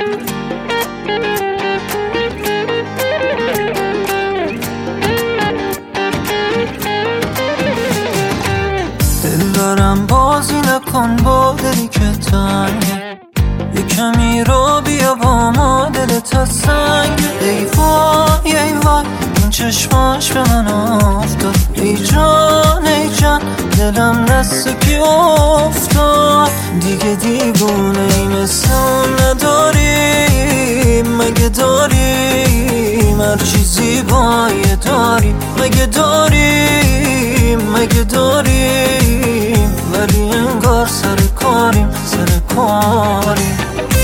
دل دارم بازی نکن با دلی که تنگه، یه کمی رو بیا با ما دلت از سنگ. ای وای ای وای این چشماش به من افتاد، ای جان ای جان دلم دست کی افتاد. دیگه دیوونه ای مثل اون نداریم، مگه داریم هر چیزی بایه داریم، مگه داریم مگه داریم، ولی انگار سر کاریم سر کاریم.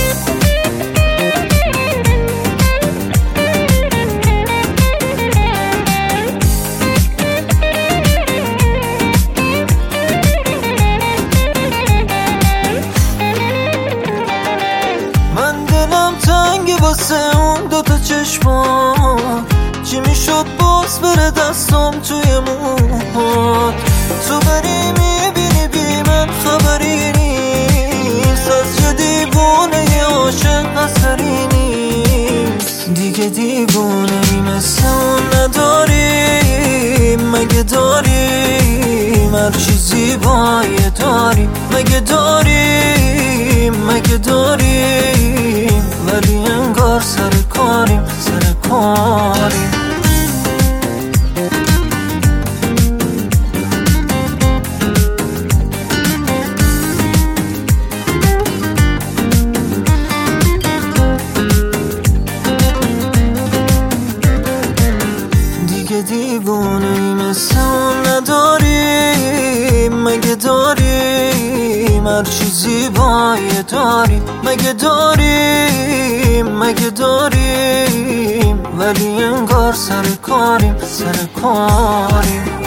من دلم تنگه واسه اون دوتا چشمات، چی میشد باز بره دستم توی موهات. تو بری میبینی بی من خبری نیست، از یه دیوونه یه عاشق اثری نیست. دیگه دیوونه ای مثل اون نداریم، مگه داریم هر چیزی بایه داریم، مگه داریم مگه داریم، ولی انگار سر کاریم سر کاریم. دیگه دیوونه ای مثل اون نداریم، مگه داریم هر چیزی بایه داریم، مگه داریم مگه داریم، ولی انگار سر کاریم سر کاریم.